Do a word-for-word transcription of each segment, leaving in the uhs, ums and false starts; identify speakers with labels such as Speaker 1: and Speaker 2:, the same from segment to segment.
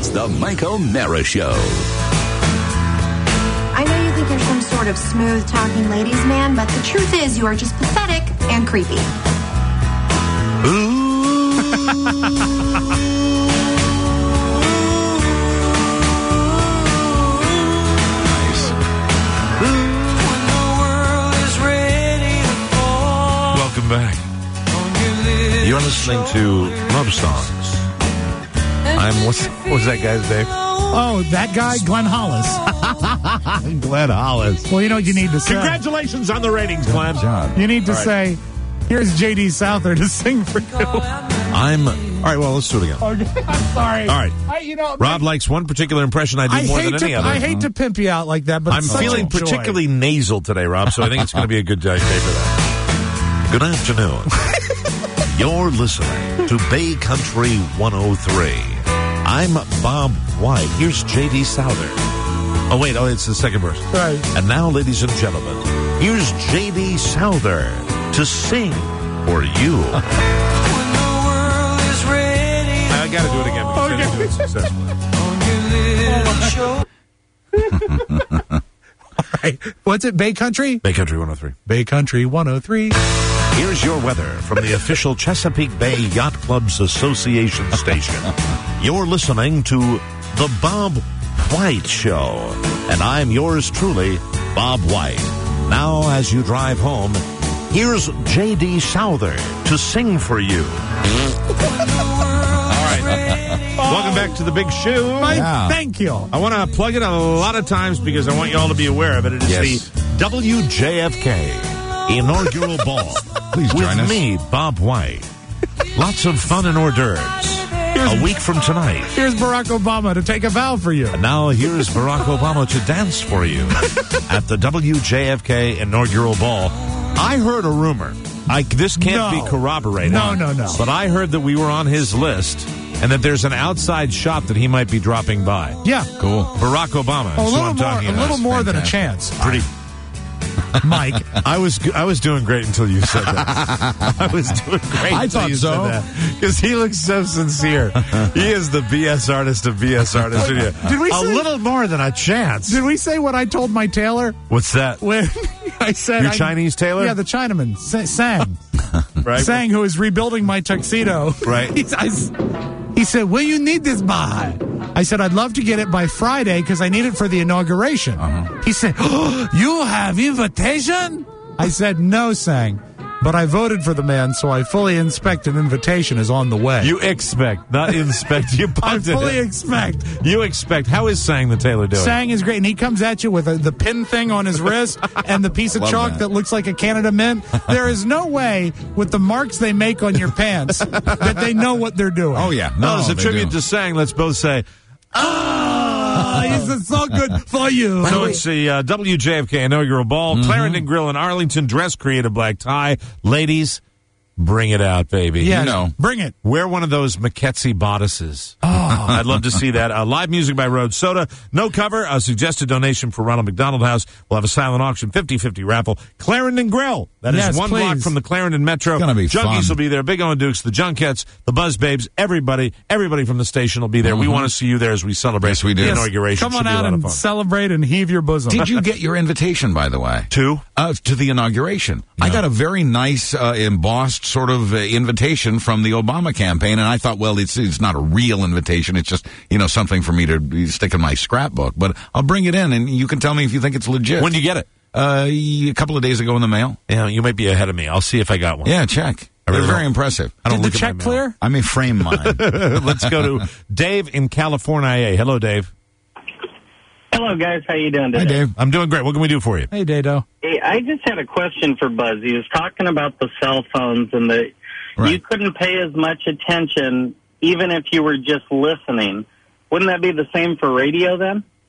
Speaker 1: It's the Mike O'Mara Show.
Speaker 2: I know you think you're some sort of smooth-talking ladies' man, but the truth is you are just pathetic and creepy.
Speaker 3: Ooh. Nice.
Speaker 4: Welcome back. You're listening to Love Songs. I'm, what's, what was that guy's name?
Speaker 5: Oh, that guy, Glenn Hollis.
Speaker 4: Glenn Hollis.
Speaker 5: Well, you know what you need to say.
Speaker 4: Congratulations on the ratings, Glenn.
Speaker 3: Good job.
Speaker 5: You need to
Speaker 4: All right.
Speaker 5: say, here's J D Souther to sing for you.
Speaker 4: I'm, all right, well, let's do it again.
Speaker 5: Okay, I'm sorry.
Speaker 4: All right.
Speaker 5: I, you know,
Speaker 4: Rob likes one particular impression I do
Speaker 5: I
Speaker 4: more
Speaker 5: hate
Speaker 4: than
Speaker 5: to,
Speaker 4: any other.
Speaker 5: I hate to pimp you out like that, but
Speaker 4: I'm
Speaker 5: it's such
Speaker 4: feeling
Speaker 5: a joy.
Speaker 4: particularly nasal today, Rob, so I think it's going to be a good day for that. Good afternoon. You're listening to Bay Country one oh three. I'm Bob White. Here's J D Souther. Oh, wait. Oh, it's the second verse.
Speaker 5: Right.
Speaker 4: And now, ladies and gentlemen, here's J D Souther to sing for you. I got to do it again because I didn't do it successfully.
Speaker 5: All right. What's it, Bay Country?
Speaker 4: Bay Country one oh three.
Speaker 5: Bay Country one oh three.
Speaker 4: Here's your weather from the official Chesapeake Bay Yacht Club's Association station. You're listening to The Bob White Show. And I'm yours truly, Bob White. Now, as you drive home, here's J D Souther to sing for you. All right. Welcome back to the Big Show.
Speaker 5: Mike,
Speaker 3: Yeah.
Speaker 5: thank you.
Speaker 4: I want to plug it a lot of times because I want you all to be aware of it. It is
Speaker 3: Yes.
Speaker 4: the W J F K inaugural ball.
Speaker 3: Please
Speaker 4: with
Speaker 3: join us.
Speaker 4: me, Bob White. Lots of fun and hors d'oeuvres. A week from tonight.
Speaker 5: Here's Barack Obama to take a vow for you.
Speaker 4: And now here's Barack Obama to dance for you at the W J F K inaugural ball. I heard a rumor. I, this can't
Speaker 5: No.
Speaker 4: be corroborated.
Speaker 5: No, no, no.
Speaker 4: But I heard that we were on his list and that there's an outside shot that he might be dropping by.
Speaker 5: Yeah.
Speaker 3: Cool.
Speaker 4: Barack Obama.
Speaker 5: Oh, a
Speaker 4: is who
Speaker 5: little
Speaker 4: I'm
Speaker 5: more,
Speaker 4: talking
Speaker 5: a
Speaker 4: about.
Speaker 5: little more than a
Speaker 3: fantastic.
Speaker 5: chance.
Speaker 4: Pretty.
Speaker 5: Mike.
Speaker 4: I was I was doing great until you said that. I was doing great
Speaker 3: I
Speaker 4: until
Speaker 3: thought
Speaker 4: you
Speaker 3: so.
Speaker 4: said that. Because he looks so sincere. He is the B S artist of B S artists.
Speaker 5: Did we
Speaker 4: a
Speaker 5: say-
Speaker 4: little more than a chance.
Speaker 5: Did we say what I told my tailor
Speaker 4: What's that?
Speaker 5: when I said
Speaker 4: Your
Speaker 5: I-
Speaker 4: Chinese tailor?
Speaker 5: Yeah, the Chinaman, Sa- Sang.
Speaker 4: Right?
Speaker 5: Sang, who is rebuilding my tuxedo.
Speaker 4: Right.
Speaker 5: He, I, he said, "Will you need this by?" I said, "I'd love to get it by Friday because I need it for the inauguration."
Speaker 3: Uh-huh.
Speaker 5: He said, oh, "You have invitation?" I said, "No, Sang, but I voted for the man, so I fully expect an invitation is on the way."
Speaker 4: You expect, not inspect. You
Speaker 5: I
Speaker 4: punted
Speaker 5: fully
Speaker 4: it.
Speaker 5: expect.
Speaker 4: You expect. How is Sang the tailor doing?
Speaker 5: Sang is great, and he comes at you with a, the pin thing on his wrist and the piece of
Speaker 3: Love
Speaker 5: chalk
Speaker 3: that.
Speaker 5: that. looks like a Canada Mint. There is no way, with the marks they make on your pants, that they know what they're doing.
Speaker 3: Oh, yeah.
Speaker 4: no,
Speaker 3: No,
Speaker 4: as a
Speaker 3: they
Speaker 4: tribute
Speaker 3: do.
Speaker 4: to Sang, let's both say,
Speaker 5: Ah, this is so good for you.
Speaker 4: so it's the uh, W J F K inaugural ball. Clarendon Grill in Arlington. Dress creative black tie. Ladies, bring it out, baby.
Speaker 5: Yeah,
Speaker 3: You know.
Speaker 5: bring it.
Speaker 4: Wear one of those McKetsy bodices. Oh. I'd love to see that. Uh, live music by Road Soda. No cover. A suggested donation for Ronald McDonald House. We'll have a silent auction, fifty-fifty raffle. Clarendon Grill. That is
Speaker 5: Yes,
Speaker 4: one
Speaker 5: please.
Speaker 4: block from the Clarendon Metro.
Speaker 3: It's gonna be
Speaker 4: Junkies
Speaker 3: fun.
Speaker 4: will be there. Big O and Dukes, the Junkettes, the Buzz Babes, everybody, everybody from the station will be there. We want to see you there as we celebrate
Speaker 3: Yes, we do.
Speaker 4: the
Speaker 3: Yes.
Speaker 4: inauguration.
Speaker 5: Come
Speaker 4: Should
Speaker 5: on
Speaker 4: be a
Speaker 5: out
Speaker 4: lot of
Speaker 5: and
Speaker 4: fun.
Speaker 5: celebrate and heave your bosom.
Speaker 3: Did you get your invitation, by the way?
Speaker 4: Two?
Speaker 3: Uh, to the inauguration. I got a very nice uh, embossed sort of uh, invitation from the Obama campaign, and I thought, well, it's it's not a real invitation. It's just, you know, something for me to stick in my scrapbook. But I'll bring it in, and you can tell me if you think it's legit.
Speaker 4: When do you get it?
Speaker 3: Uh, a couple of days ago in the mail.
Speaker 4: Yeah, you might be ahead of me. I'll see if I got one.
Speaker 3: Yeah, check.
Speaker 4: I
Speaker 3: They're
Speaker 4: really
Speaker 3: very
Speaker 4: don't.
Speaker 3: impressive.
Speaker 4: I don't
Speaker 5: Did
Speaker 4: look
Speaker 5: the
Speaker 4: at my
Speaker 5: check
Speaker 4: mail.
Speaker 5: clear?
Speaker 3: I may frame mine.
Speaker 4: Let's go to Dave in California. Hello, Dave.
Speaker 6: Hello, guys. How you doing today?
Speaker 3: Hi, Dave.
Speaker 4: I'm doing great. What can we do for you?
Speaker 5: Hey, Dado.
Speaker 6: Hey, I just had a question for Buzz. He was talking about the cell phones and the
Speaker 3: Right.
Speaker 6: you couldn't pay as much attention even if you were just listening. Wouldn't that be the same for radio then?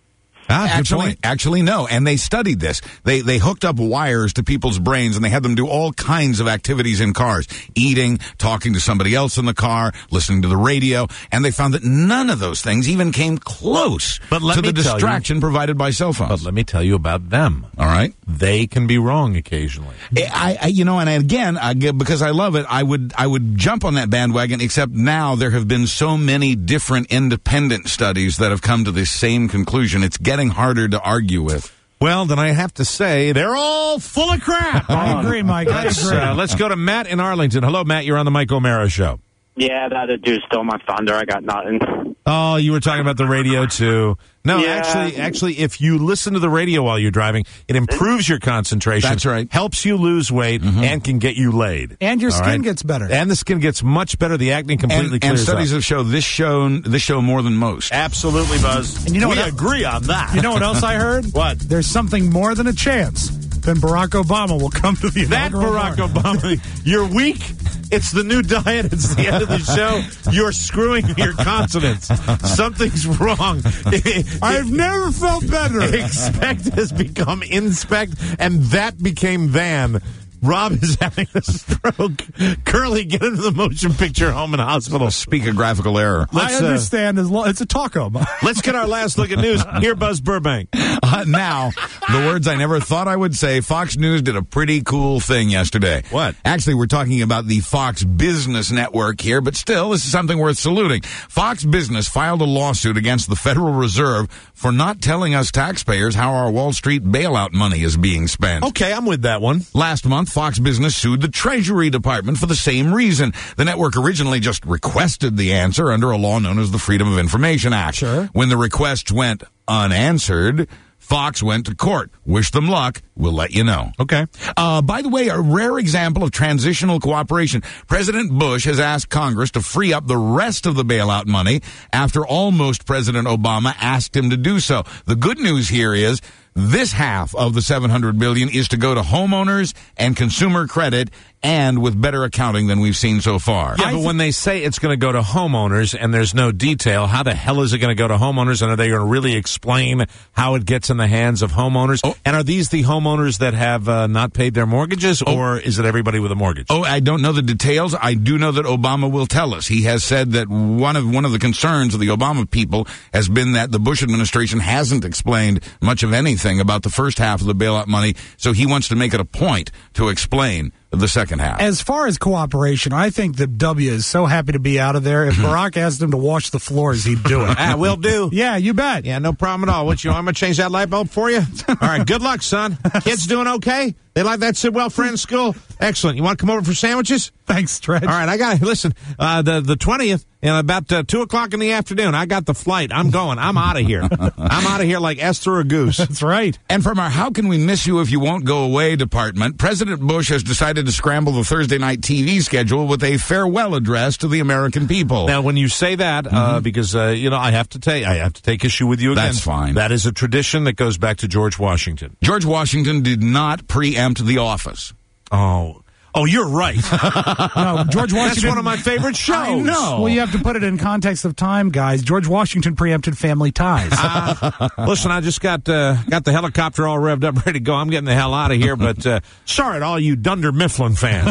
Speaker 4: Ah, good
Speaker 3: actually,
Speaker 4: point.
Speaker 3: actually, no. And they studied this. They they hooked up wires to people's brains, and they had them do all kinds of activities in cars: eating, talking to somebody else in the car, listening to the radio. And they found that none of those things even came close
Speaker 4: But let
Speaker 3: to
Speaker 4: me
Speaker 3: the
Speaker 4: tell you-
Speaker 3: distraction provided by cell phones.
Speaker 4: But let me tell you about them.
Speaker 3: All right.
Speaker 4: They can be wrong occasionally.
Speaker 3: I, I, you know, and again, I, because I love it, I would, I would jump on that bandwagon. Except now there have been so many different independent studies that have come to this same conclusion. It's getting harder to argue with.
Speaker 4: Well, then I have to say they're all full of crap.
Speaker 5: I agree, Mike. I
Speaker 4: Let's,
Speaker 5: agree.
Speaker 4: uh, let's go to Matt in Arlington. Hello, Matt. You're on the Mike O'Mara Show.
Speaker 7: Yeah, that other dude stole my thunder. I got nothing.
Speaker 4: Oh, you were talking about the radio too. No,
Speaker 7: Yeah.
Speaker 4: actually, actually, if you listen to the radio while you're driving, it improves your concentration.
Speaker 3: That's right.
Speaker 4: Helps you lose weight and can get you laid.
Speaker 5: And your
Speaker 4: All
Speaker 5: skin
Speaker 4: right?
Speaker 5: gets better.
Speaker 4: And the skin gets much better. The acne completely
Speaker 3: And, and
Speaker 4: clears
Speaker 3: studies
Speaker 4: up.
Speaker 3: have shown this show, this show more than most.
Speaker 4: Absolutely, Buzz.
Speaker 5: And you know
Speaker 4: we
Speaker 5: what-
Speaker 4: agree on that.
Speaker 5: You know what else I heard?
Speaker 4: What?
Speaker 5: There's something more than a chance. Then Barack Obama will come to the
Speaker 4: That
Speaker 5: inaugural
Speaker 4: Barack
Speaker 5: march.
Speaker 4: Obama, you're weak. It's the new diet. It's the end of the show. You're screwing your consonants. Something's wrong.
Speaker 5: I've never felt better.
Speaker 4: Expect has become inspect, and that became van. Rob is having a stroke. Curly, get into the motion picture home and hospital.
Speaker 3: Speak a graphical error.
Speaker 5: I
Speaker 4: Let's, uh,
Speaker 5: understand. As long, it's a taco.
Speaker 4: Let's get our last look at news. Here, Buzz Burbank.
Speaker 3: Uh, now, the words I never thought I would say. Fox News did a pretty cool thing yesterday.
Speaker 4: What?
Speaker 3: Actually, we're talking about the Fox Business Network here, but still, this is something worth saluting. Fox Business filed a lawsuit against the Federal Reserve for not telling us taxpayers how our Wall Street bailout money is being spent.
Speaker 4: Okay, I'm with that one.
Speaker 3: Last month, Fox Business sued the Treasury Department for the same reason. The network originally just requested the answer under a law known as the Freedom of Information Act.
Speaker 5: Sure.
Speaker 3: When the requests went unanswered, Fox went to court. Wish them luck. We'll let you know.
Speaker 4: Okay.
Speaker 3: Uh, by the way, a rare example of transitional cooperation. President Bush has asked Congress to free up the rest of the bailout money after almost President Obama asked him to do so. The good news here is this half of the seven hundred billion dollars is to go to homeowners and consumer credit, and with better accounting than we've seen so far.
Speaker 4: Yeah, but when they say it's going to go to homeowners and there's no detail, how the hell is it going to go to homeowners? And are they going to really explain how it gets in the hands of homeowners?
Speaker 3: Oh.
Speaker 4: And are these the homeowners that have uh, not paid their mortgages, or is it everybody with a mortgage?
Speaker 3: Oh, I don't know the details. I do know that Obama will tell us. He has said that one of one of the concerns of the Obama people has been that the Bush administration hasn't explained much of anything about the first half of the bailout money, so he wants to make it a point to explain the second half.
Speaker 5: As far as cooperation, I think that W is so happy to be out of there. If Barack asked him to wash the floors, he'd do it.
Speaker 4: Ah, will do.
Speaker 5: Yeah, you bet.
Speaker 4: Yeah, no problem at all. What you? I'm gonna change that light bulb for you. All right. Good luck, son. Kids doing okay? They like that Sidwell friend school? Excellent. You want to come over for sandwiches?
Speaker 5: Thanks, Stretch.
Speaker 4: All right. I got to listen. Uh, the the twentieth, and about uh, two o'clock in the afternoon, I got the flight. I'm going. I'm out of here. I'm out of here like S through a goose.
Speaker 5: That's right.
Speaker 3: And from our How Can We Miss You If You Won't Go Away department, President Bush has decided to scramble the Thursday night T V schedule with a farewell address to the American people.
Speaker 4: Now, when you say that, uh, because uh, you know, I have to take I have to take issue with you again.
Speaker 3: That's fine.
Speaker 4: That is a tradition that goes back to George Washington.
Speaker 3: George Washington did not preempt the office.
Speaker 4: Oh, oh, you're right.
Speaker 5: No, George Washington.
Speaker 4: That's one of my favorite shows.
Speaker 5: I know. Well, you have to put it in context of time, guys. George Washington preempted Family Ties.
Speaker 4: Uh, listen, I just got uh, got the helicopter all revved up, ready to go. I'm getting the hell out of here, but uh, sorry to all you Dunder Mifflin fans.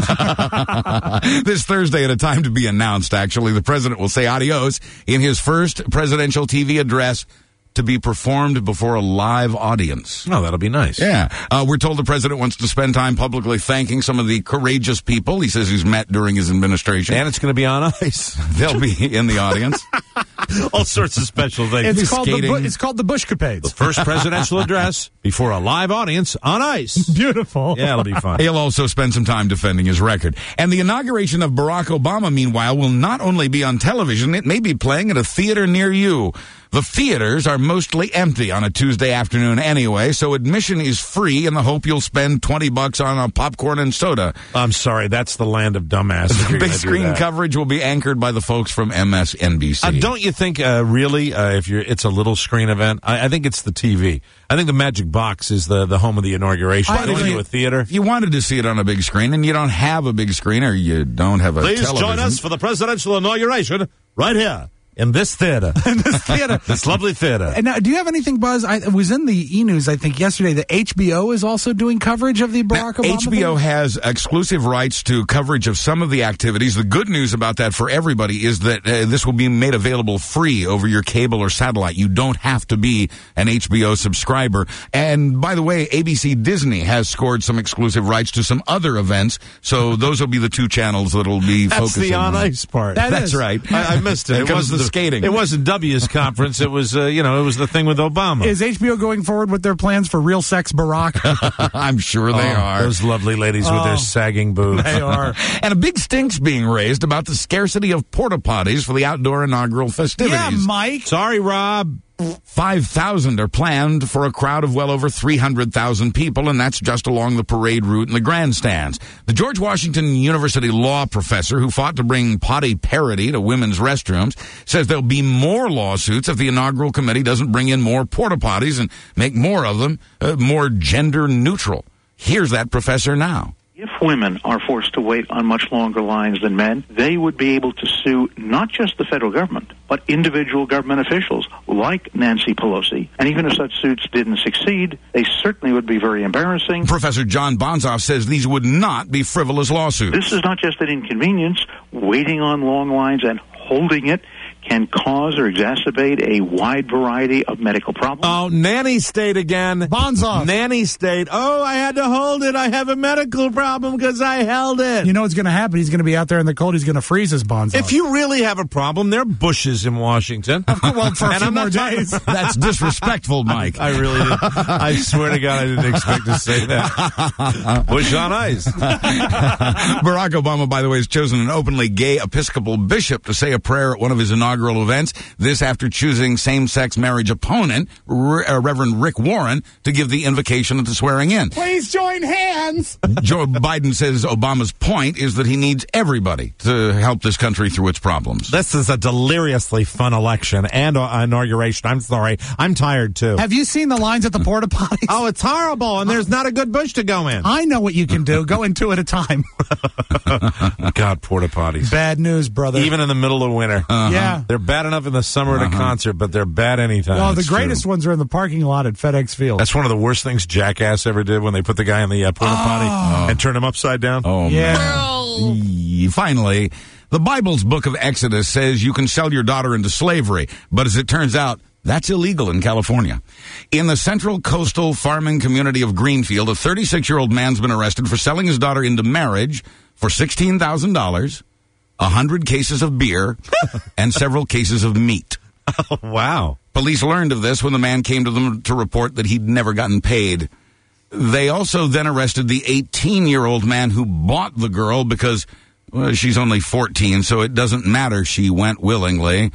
Speaker 3: This Thursday, at a time to be announced, actually, the president will say adios in his first presidential T V address to be performed before a live audience.
Speaker 4: Oh, that'll be nice.
Speaker 3: Yeah. Uh, we're told the president wants to spend time publicly thanking some of the courageous people he says he's met during his administration.
Speaker 4: And it's going to be on ice.
Speaker 3: They'll be in the audience.
Speaker 4: All sorts of special things.
Speaker 5: It's called, the,
Speaker 3: skating.
Speaker 5: Bu- it's called the Bushcapades.
Speaker 4: First presidential address before a live audience on ice.
Speaker 5: Beautiful.
Speaker 4: Yeah, it'll be fun.
Speaker 3: He'll also spend some time defending his record. And the inauguration of Barack Obama, meanwhile, will not only be on television, it may be playing at a theater near you. The theaters are mostly empty on a Tuesday afternoon anyway, so admission is free in the hope you'll spend twenty bucks on a popcorn and soda.
Speaker 4: I'm sorry, that's the land of dumbasses. if
Speaker 3: The
Speaker 4: you're
Speaker 3: big
Speaker 4: gonna do
Speaker 3: screen
Speaker 4: that.
Speaker 3: coverage will be anchored by the folks from M S N B C.
Speaker 4: Uh, don't you think, uh, really, uh, if you're, it's a little screen event? I, I think it's the T V. I think the Magic Box is the, the home of the inauguration.
Speaker 3: I
Speaker 4: Going
Speaker 3: agree.
Speaker 4: to a theater.
Speaker 3: If you wanted to see it on a big screen and you don't have a big screen or you don't have a
Speaker 4: Please
Speaker 3: television.
Speaker 4: join us for the presidential inauguration right here in this theater.
Speaker 5: in this theater.
Speaker 4: This lovely theater.
Speaker 5: And now, do you have anything, Buzz? I it was in the E-News, I think, yesterday that H B O is also doing coverage of the Barack Obama
Speaker 3: H B O
Speaker 5: thing?
Speaker 3: has exclusive rights to coverage of some of the activities. The good news about that for everybody is that uh, this will be made available free over your cable or satellite. You don't have to be an H B O subscriber. And by the way, A B C Disney has scored some exclusive rights to some other events, so those will be the two channels that'll be
Speaker 4: That's
Speaker 3: focusing
Speaker 4: the on
Speaker 3: on.
Speaker 4: ice part.
Speaker 5: That
Speaker 3: That's
Speaker 5: is.
Speaker 3: right.
Speaker 4: I, I missed it.
Speaker 3: It
Speaker 4: It
Speaker 3: comes
Speaker 4: wasn't
Speaker 3: to the skating.
Speaker 4: It wasn't W's conference. It was, uh, you know, it was the thing with Obama.
Speaker 5: Is H B O going forward with their plans for Real Sex Barack?
Speaker 3: I'm sure they
Speaker 4: Oh,
Speaker 3: are.
Speaker 4: Those lovely ladies with
Speaker 5: Oh.
Speaker 4: their sagging boobs.
Speaker 5: They are.
Speaker 3: And a big stink's being raised about the scarcity of porta potties for the outdoor inaugural festivities.
Speaker 5: Yeah, Mike.
Speaker 4: Sorry, Rob.
Speaker 3: five thousand are planned for a crowd of well over three hundred thousand people, and that's just along the parade route and the grandstands. The George Washington University law professor who fought to bring potty parity to women's restrooms says there'll be more lawsuits if the inaugural committee doesn't bring in more porta potties and make more of them uh, more gender neutral. Here's that professor now.
Speaker 8: If women are forced to wait on much longer lines than men, they would be able to sue not just the federal government, but individual government officials like Nancy Pelosi. And even if such suits didn't succeed, they certainly would be very embarrassing.
Speaker 3: Professor John Bonzoff says these would not be frivolous lawsuits.
Speaker 8: This is not just an inconvenience. Waiting on long lines and holding it can cause or exacerbate a wide variety of medical problems.
Speaker 4: Oh, nanny state again.
Speaker 5: Bonzoff.
Speaker 4: Nanny state. Oh, I had to hold it. I have a medical problem because I held it.
Speaker 5: You know what's going to happen? He's going to be out there in the cold. He's going to freeze his Bonzoff.
Speaker 4: If you really have a problem, there are bushes in Washington.
Speaker 5: well, for a
Speaker 4: And
Speaker 5: few
Speaker 4: I'm
Speaker 5: more
Speaker 4: not talking-
Speaker 5: days.
Speaker 3: That's disrespectful, Mike.
Speaker 4: I really did. I swear to God, I didn't expect to say that. Bush on ice.
Speaker 3: Barack Obama, by the way, has chosen an openly gay Episcopal bishop to say a prayer at one of his inaugural events. This after choosing same-sex marriage opponent, Re- uh, Reverend Rick Warren, to give the invocation at the swearing in.
Speaker 5: Please join hands.
Speaker 3: Joe Biden says Obama's point is that he needs everybody to help this country through its problems.
Speaker 4: This is a deliriously fun election and uh, inauguration. I'm sorry. I'm tired, too.
Speaker 5: Have you seen the lines at the porta potties?
Speaker 4: Oh, it's horrible, and there's not a good bush to go in.
Speaker 5: I know what you can do. Go in two at a time.
Speaker 4: God, porta potties.
Speaker 5: Bad news, brother.
Speaker 4: Even in the middle of winter.
Speaker 5: Yeah.
Speaker 4: They're bad enough in the summer at a concert, but they're bad anytime.
Speaker 5: Well, the
Speaker 4: It's
Speaker 5: greatest
Speaker 4: true.
Speaker 5: ones are in the parking lot at FedEx Field.
Speaker 4: That's one of the worst things Jackass ever did when they put the guy in the uh, porta potty and turned him upside down.
Speaker 3: Oh,
Speaker 5: yeah.
Speaker 3: man. Finally, the Bible's book of Exodus says you can sell your daughter into slavery, but as it turns out, that's illegal in California. In the central coastal farming community of Greenfield, a thirty-six-year-old man's been arrested for selling his daughter into marriage for sixteen thousand dollars, one hundred cases of beer, and several cases of meat.
Speaker 4: Oh, wow.
Speaker 3: Police learned of this when the man came to them to report that he'd never gotten paid. They also then arrested the eighteen-year-old man who bought the girl because well, she's only fourteen, so it doesn't matter. She went willingly.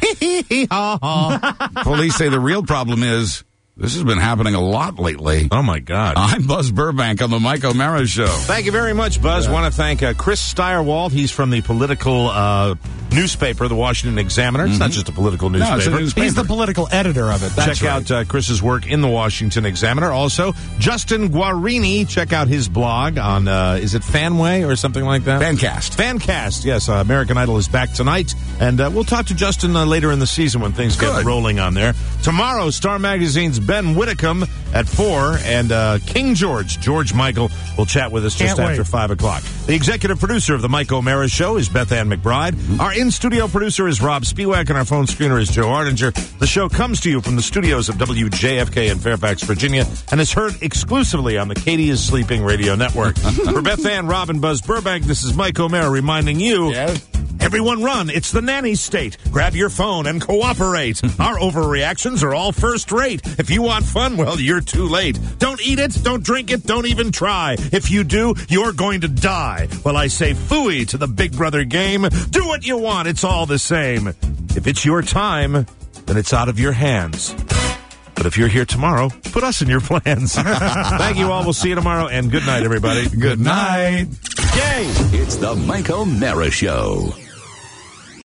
Speaker 3: Police say the real problem is this has been happening a lot lately.
Speaker 4: Oh, my God.
Speaker 3: I'm Buzz Burbank on the Mike O'Mara Show.
Speaker 4: Thank you very much, Buzz. Yeah. Want to thank uh, Chris Steyerwald. He's from the political uh, newspaper, the Washington Examiner. It's mm-hmm. not just a political newspaper.
Speaker 3: No, it's a newspaper.
Speaker 5: He's the political editor of it. That's
Speaker 4: Check
Speaker 5: right.
Speaker 4: out uh, Chris's work in the Washington Examiner. Also, Justin Guarini. Check out his blog on, uh, is it Fanway or something like that?
Speaker 3: Fancast.
Speaker 4: Fancast, yes. Uh, American Idol is back tonight. And uh, we'll talk to Justin uh, later in the season when things
Speaker 3: Good.
Speaker 4: get rolling on there. Tomorrow, Star Magazine's Ben Whitcomb at four. And uh, King George, George Michael, will chat with us just
Speaker 5: Can't
Speaker 4: after
Speaker 5: wait.
Speaker 4: five o'clock. The executive producer of the Mike O'Mara Show is Beth Ann McBride. Mm-hmm. Our in-studio producer is Rob Spiewak, and our phone screener is Joe Ardinger. The show comes to you from the studios of W J F K in Fairfax, Virginia, and is heard exclusively on the Katie is Sleeping radio network. For Beth Ann, Rob, and Buzz Burbank, this is Mike O'Mara reminding you,
Speaker 3: Yes?
Speaker 4: everyone run. It's the nanny state. Grab your phone and cooperate. Our overreactions are all first rate. If you want fun, well, you're too late. Don't eat it, don't drink it, don't even try. If you do, you're going to die. Well, I say phooey to the Big Brother game. Do what you want. It's all the same. If it's your time, then it's out of your hands. But if you're here tomorrow, put us in your plans. Thank you all. We'll see you tomorrow, and good night, everybody.
Speaker 3: Good night.
Speaker 4: Yay!
Speaker 1: It's the Mike O'Mara Show.